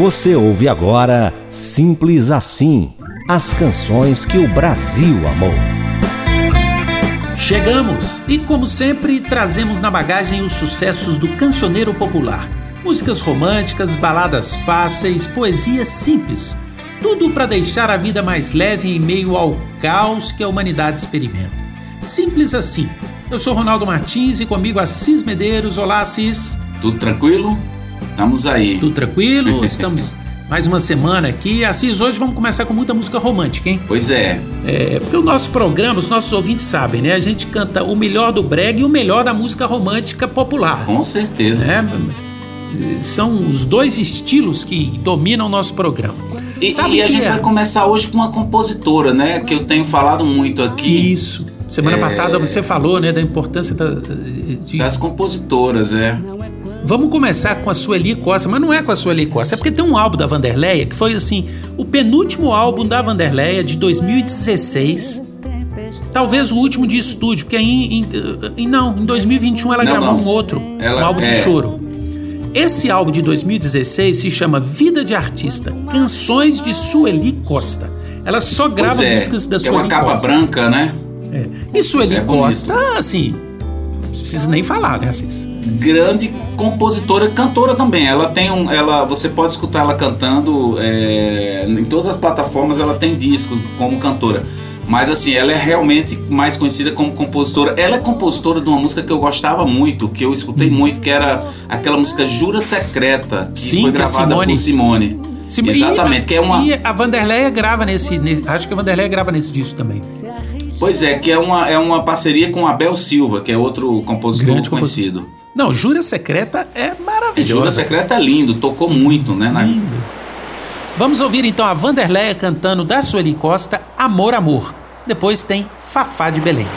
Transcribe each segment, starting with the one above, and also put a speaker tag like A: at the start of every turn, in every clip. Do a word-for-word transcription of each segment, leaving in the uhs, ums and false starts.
A: Você ouve agora Simples Assim, as canções que o Brasil amou.
B: Chegamos e, como sempre, trazemos na bagagem os sucessos do cancioneiro popular. Músicas românticas, baladas fáceis, poesia simples. Tudo para deixar a vida mais leve em meio ao caos que a humanidade experimenta. Simples Assim. Eu sou Ronaldo Martins e comigo Assis Medeiros. Olá, Assis.
C: Tudo tranquilo? Estamos aí.
B: Tudo tranquilo? Estamos mais uma semana aqui. Assis, hoje vamos começar com muita música romântica, hein?
C: Pois é.
B: É, porque o nosso programa, os nossos ouvintes sabem, né? A gente canta o melhor do brega e o melhor da música romântica popular.
C: Com certeza.
B: É, são os dois estilos que dominam o nosso programa.
C: E,
B: Sabe
C: e a
B: que
C: gente
B: é?
C: vai começar hoje com uma compositora, né? Que eu tenho falado muito aqui.
B: Isso. Semana é... passada você falou, né, da importância da, de...
C: das compositoras, é.
B: Vamos começar com a Sueli Costa, mas não é com a Sueli Costa, é porque tem um álbum da Wanderleia que foi assim, o penúltimo álbum da Wanderleia de dois mil e dezesseis, talvez o último de estúdio, porque em, em, em, não, em dois mil e vinte e um ela
C: não,
B: gravou
C: não.
B: um outro,
C: ela,
B: um álbum
C: é...
B: de choro. Esse álbum de dois mil e dezesseis se chama Vida de Artista, Canções de Sueli Costa. Ela só grava
C: é,
B: músicas da Sueli Costa.
C: É uma capa branca, né?
B: É. E Sueli
C: é
B: Costa, assim, não precisa nem falar, né, Assis?
C: Grande compositora, cantora também. Ela tem um, ela, você pode escutar ela cantando é, em todas as plataformas. Ela tem discos como cantora. Mas assim, ela é realmente mais conhecida como compositora. Ela é compositora de uma música que eu gostava muito, que eu escutei hum. muito, que era aquela música Jura Secreta, que
B: Sim,
C: foi
B: que
C: gravada
B: Simone.
C: por Simone.
B: Sim,
C: exatamente,
B: e,
C: que é uma...
B: e a Wanderleia grava nesse, nesse. Acho que a Wanderleia grava nesse disco também.
C: Pois é, que é uma, é uma parceria com Abel Silva, que é outro compositor Grande conhecido.
B: Compositor. Não, Jura Secreta é maravilhoso.
C: Jura Secreta é lindo, tocou muito, né?
B: Lindo. Vamos ouvir então a Wanderleia cantando da Sueli Costa, Amor, Amor. Depois tem Fafá de Belém.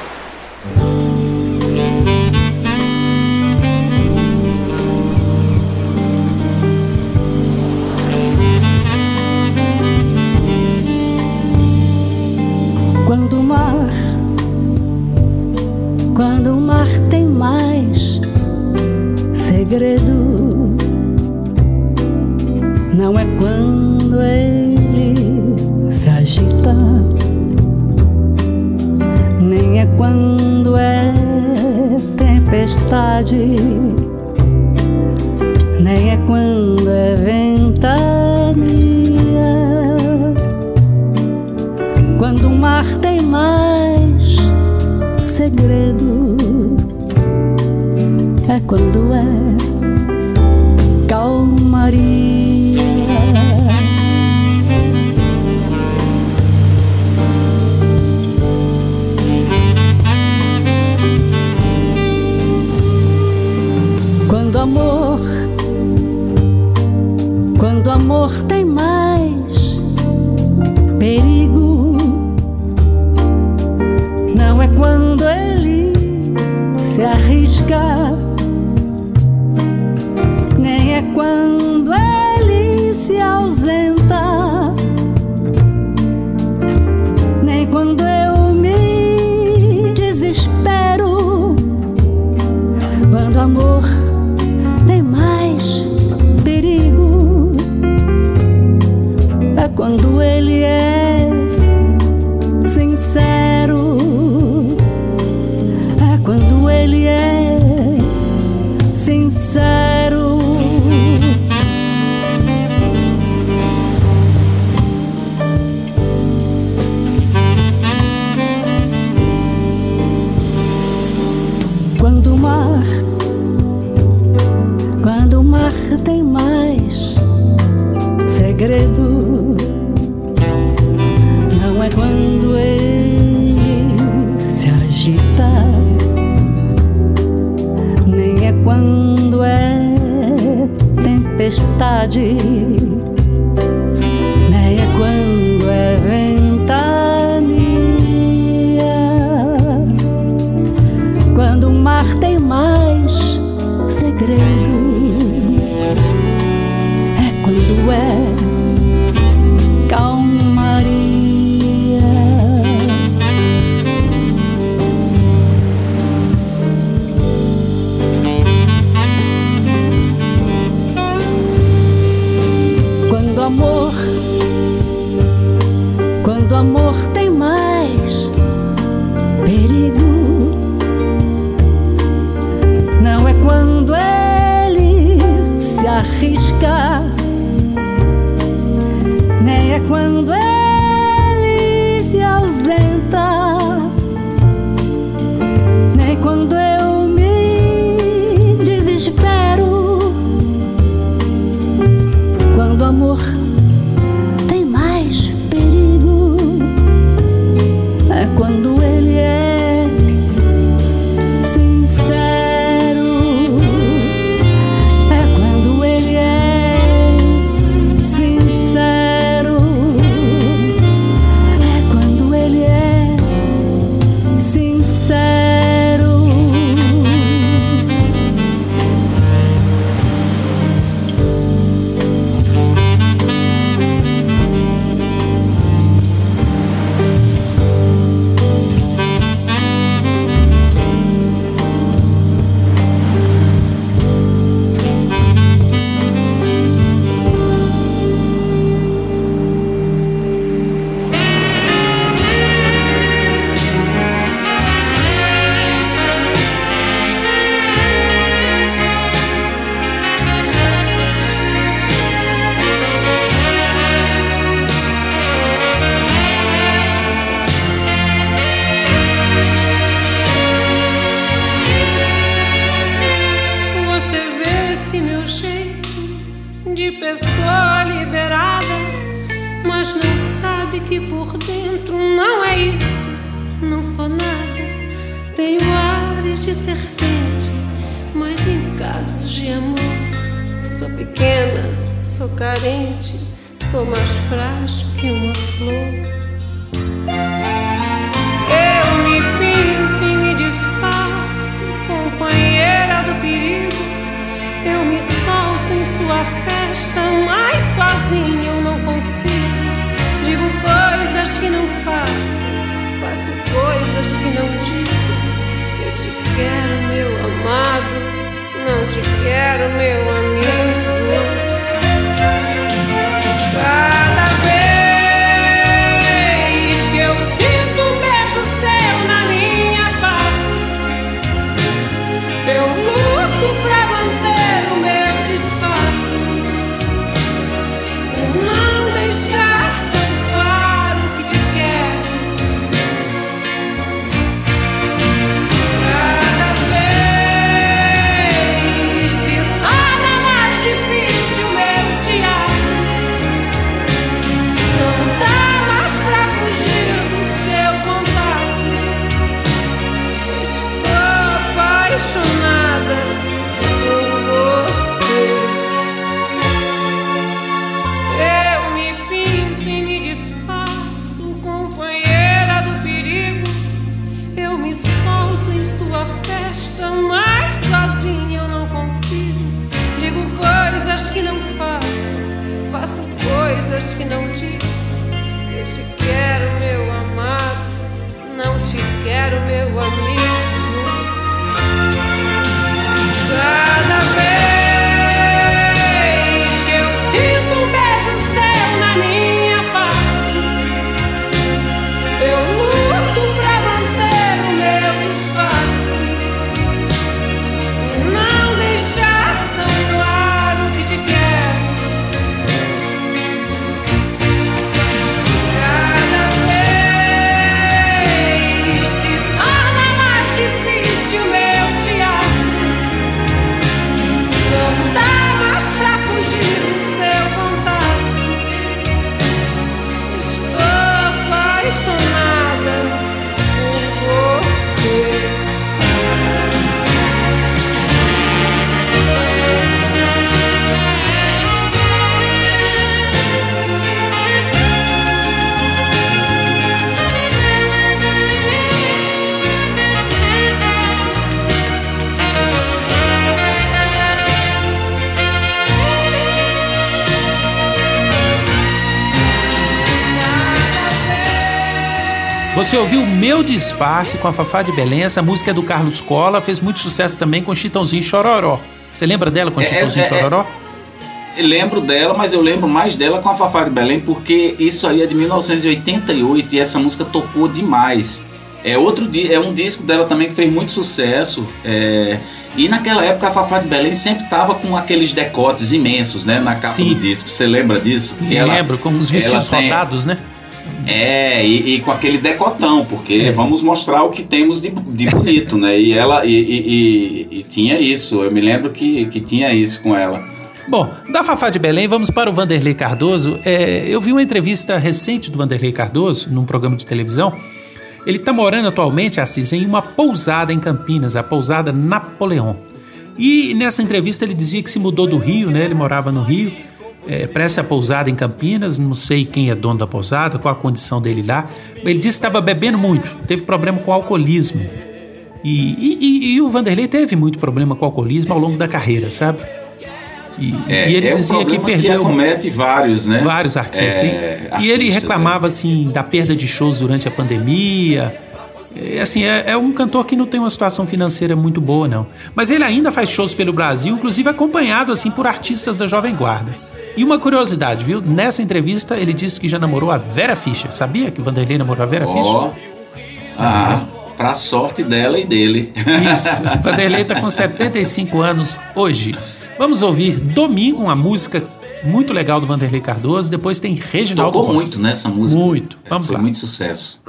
D: Quando o mar, quando o mar tem mais segredo, não é quando ele se agita, nem é quando é tempestade, nem é quando é ventania. Quando o mar tem mais segredo, é quando é calmaria. Quando amor, quando amor tem mais perigo, não é quando ele se arrisca, nem é quando ele se ausenta, nem quando eu me desespero. Quando amor tem mais perigo, é quando ele é sincero, é quando ele é sincero. Quando o mar, quando o mar tem mais segredo, não é quando ele se agita, nem é quando é tempestade, nem é quando é ventania. Quando o mar tem mais segredo, é quando é calmaria. amor tem mais perigo. Não é quando ele se arrisca, nem é quando ele se ausenta, nem quando eu me desespero. Quando o amor tem mais perigo é quando ele é sincero, é quando ele é sincero, é quando ele é sincero.
E: De pessoa liberada, mas não sabe que por dentro não é isso, não sou nada. Tenho ares de serpente, mas em casos de amor sou pequena, sou carente, sou mais frágil que uma flor. Eu me pinto e me disfarço, companheira do perigo. Eu me solto em sua festa, mas sozinha eu não consigo. Digo coisas que não faço, faço coisas que não digo. Eu te quero, meu amado, não te quero, meu amigo. Cada vez que eu sinto um beijo seu na minha face, eu luto pra manter o meu disfarce e não deixar tão claro que te quero. Cada vez se torna mais difícil o meu teatro. Não dá mais pra fugir do seu contato. Estou apaixonada por você. Eu me pinto e me disfarço, companheira do perigo. Eu me solto em sua festa, mas sozinha eu não consigo. Digo coisas que não faço, faço coisas que não digo. Eu te quero, meu amado, não te quero, meu amigo. Cada vez que eu sinto um beijo seu na minha face, eu luto pra manter o meu disfarce e não deixar tão claro que te quero. Cada vez se torna mais difícil o meu teatro. Não dá mais pra fugir do seu contato. Estou apaixonada por você.
B: Você ouviu Meu Disfarce com a Fafá de Belém. Essa música é do Carlos Cola, fez muito sucesso também com Chitãozinho e Chororó. Você lembra dela com
C: É,
B: Chitãozinho e
C: é,
B: Chororó?
C: lembro dela, mas eu lembro mais dela com a Fafá de Belém, porque isso aí é de mil novecentos e oitenta e oito e essa música tocou demais. É, outro, é um disco dela também que fez muito sucesso. É, e naquela época a Fafá de Belém sempre tava com aqueles decotes imensos, né, na capa Sim. do disco. Você lembra disso?
B: Porque lembro, ela, com os vestidos tem, rodados, né?
C: É, e, e com aquele decotão, porque é. vamos mostrar o que temos de, de bonito, né? E ela e, e, e, e tinha isso, eu me lembro que, que tinha isso com ela.
B: Bom, da Fafá de Belém, vamos para o Vanderlei Cardoso. É, eu vi uma entrevista recente do Vanderlei Cardoso, num programa de televisão. Ele está morando atualmente, Assis, em uma pousada em Campinas, a pousada Napoleão. E nessa entrevista ele dizia que se mudou do Rio, né? Ele morava no Rio, é, para essa pousada em Campinas. Não sei quem é dono da pousada, qual a condição dele lá. Ele disse que estava bebendo muito, teve problema com o alcoolismo. E, e, e, e o Vanderlei teve muito problema com o alcoolismo ao longo da carreira, sabe? E,
C: é,
B: e ele
C: é
B: dizia
C: um
B: que perdeu.
C: Que acomete vários, né?
B: Vários artistas.
C: É,
B: e
C: artistas,
B: ele reclamava,
C: é.
B: assim, da perda de shows durante a pandemia. É, assim, é, é um cantor que não tem uma situação financeira muito boa, não. Mas ele ainda faz shows pelo Brasil, inclusive acompanhado, assim, por artistas da Jovem Guarda. E uma curiosidade, viu? Nessa entrevista ele disse que já namorou a Vera Fischer. Sabia que o Vanderlei namorou a Vera
C: oh.
B: Fischer?
C: Ah, é. Pra sorte dela e dele.
B: Isso. O Vanderlei tá com setenta e cinco anos hoje. Vamos ouvir Domingo, uma música muito legal do Vanderlei Cardoso. Depois tem Reginaldo
C: Tocou
B: Rossi.
C: muito nessa música.
B: Muito. Vamos
C: Foi
B: lá.
C: muito sucesso.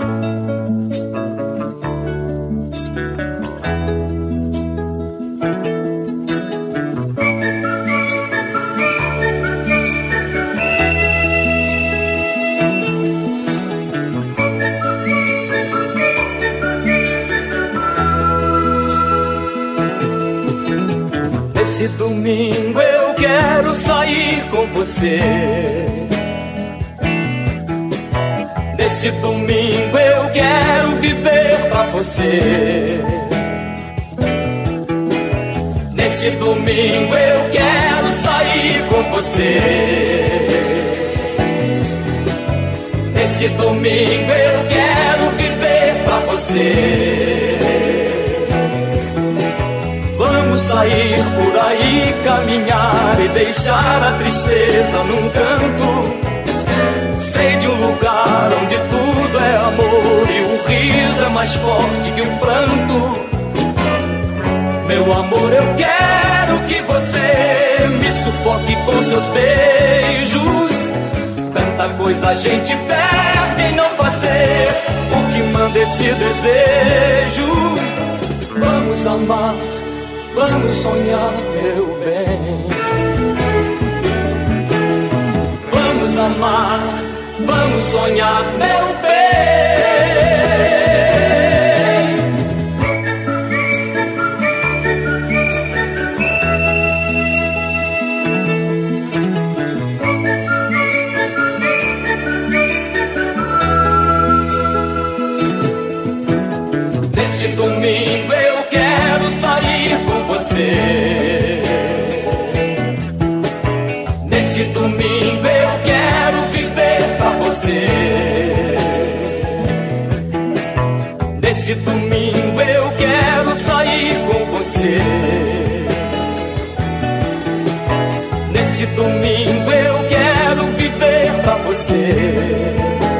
F: Esse domingo eu quero sair com você. Nesse domingo eu quero viver pra você. Nesse domingo eu quero sair com você. Nesse domingo eu quero viver pra você. Vamos sair por aí, caminhar e deixar a tristeza num canto. Sei de um lugar onde tudo é amor e o riso é mais forte que o pranto. Meu amor, eu quero que você me sufoque com seus beijos. Tanta coisa a gente perde em não fazer o que manda esse desejo. Vamos amar, vamos sonhar, meu bem. Vamos amar, vamos sonhar, meu bem. Nesse domingo eu quero sair com você. Nesse domingo eu quero viver pra você. Nesse domingo eu quero sair com você. Nesse domingo eu quero viver pra você.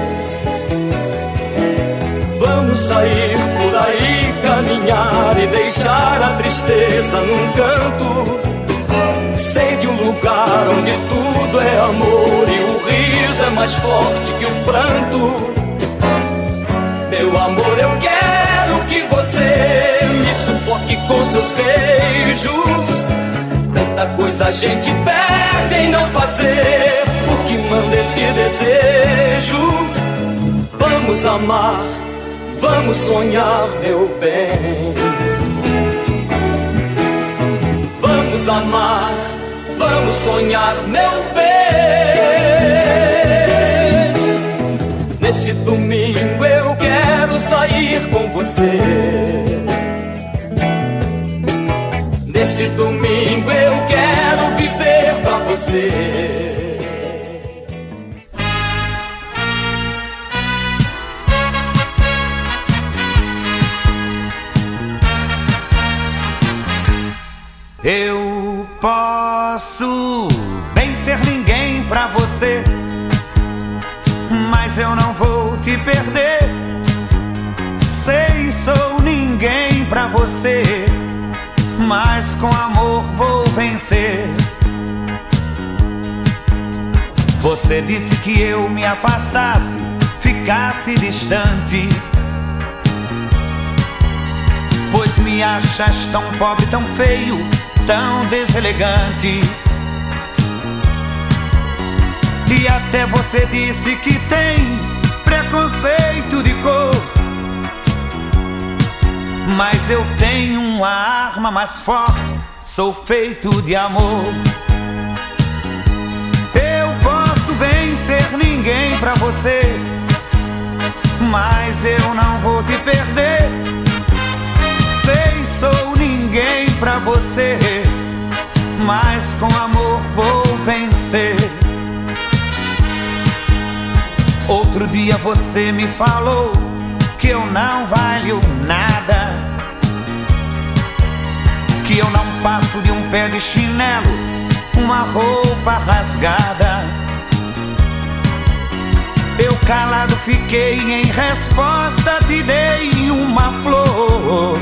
F: Vamos sair por aí, caminhar e deixar a tristeza num canto. Sei de um lugar onde tudo é amor e o riso é mais forte que o pranto. Meu amor, eu quero que você me sufoque com seus beijos. Tanta coisa a gente perde em não fazer o que manda esse desejo. Vamos amar, vamos sonhar, meu bem. Vamos amar, vamos sonhar, meu bem. Nesse domingo eu quero sair com você. Nesse domingo eu quero viver pra você.
G: Eu posso bem bem ser ninguém pra você, mas eu não vou te perder. Sei, sou ninguém pra você, mas com amor vou vencer. Você disse que eu me afastasse, ficasse distante, pois me achas tão pobre, tão feio, tão deselegante. E até você disse que tem preconceito de cor, mas eu tenho uma arma mais forte, sou feito de amor. Eu posso bem ser ninguém pra você, mas eu não vou te perder. Sei, sou ninguém pra você, mas com amor vou vencer. Outro dia você me falou que eu não valho nada, que eu não passo de um pé de chinelo, uma roupa rasgada. Eu calado fiquei, em resposta te dei uma flor,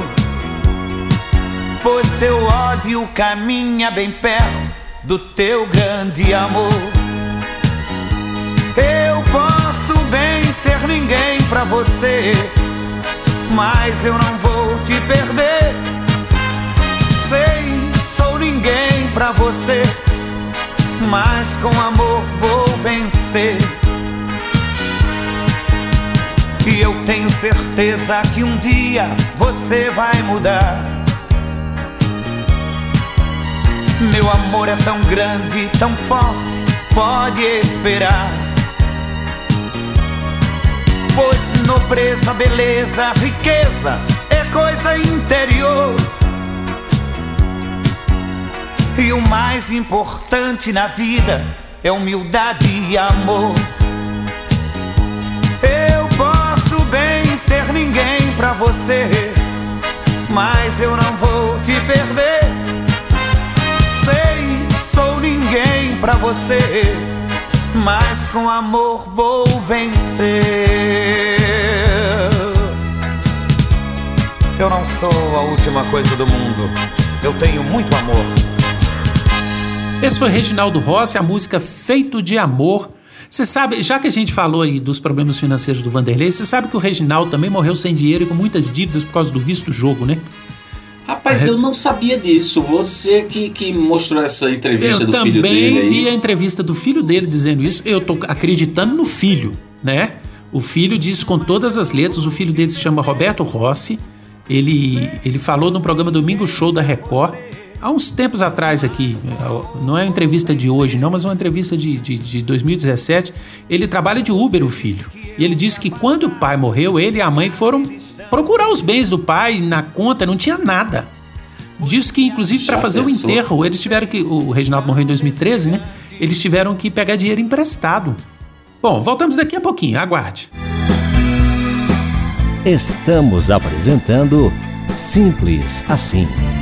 G: pois teu ódio caminha bem perto do teu grande amor. Eu posso bem ser ninguém pra você, mas eu não vou te perder. Sei, sou ninguém pra você, mas com amor vou vencer. E eu tenho certeza que um dia você vai mudar. Meu amor é tão grande, tão forte, pode esperar. Pois nobreza, beleza, riqueza é coisa interior, e o mais importante na vida é humildade e amor. Eu posso bem ser ninguém pra você, mas eu não vou te perder. Sei, sou ninguém pra você, mas com amor vou vencer. Eu não sou a última coisa do mundo, eu tenho muito amor.
B: Esse foi Reginaldo Rossi, a música Feito de Amor. Você sabe, já que a gente falou aí dos problemas financeiros do Vanderlei, você sabe que o Reginaldo também morreu sem dinheiro e com muitas dívidas por causa do vício do jogo, né?
C: Rapaz, eu não sabia disso. Você que, que mostrou essa entrevista
B: eu
C: do filho dele aí.
B: Eu também vi a entrevista do filho dele dizendo isso. Eu tô acreditando no filho, né? O filho diz com todas as letras. O filho dele se chama Roberto Rossi. Ele, ele falou no programa Domingo Show da Record há uns tempos atrás aqui. Não é uma entrevista de hoje não, mas uma entrevista de, de, de dois mil e dezessete. Ele trabalha de Uber, o filho. E ele disse que quando o pai morreu, ele e a mãe foram procurar os bens do pai. Na conta não tinha nada. Diz que inclusive para fazer o enterro eles tiveram que, o Reginaldo morreu em dois mil e treze, né? Eles tiveram que pegar dinheiro emprestado. Bom, voltamos daqui a pouquinho, aguarde.
A: Estamos apresentando Simples Assim.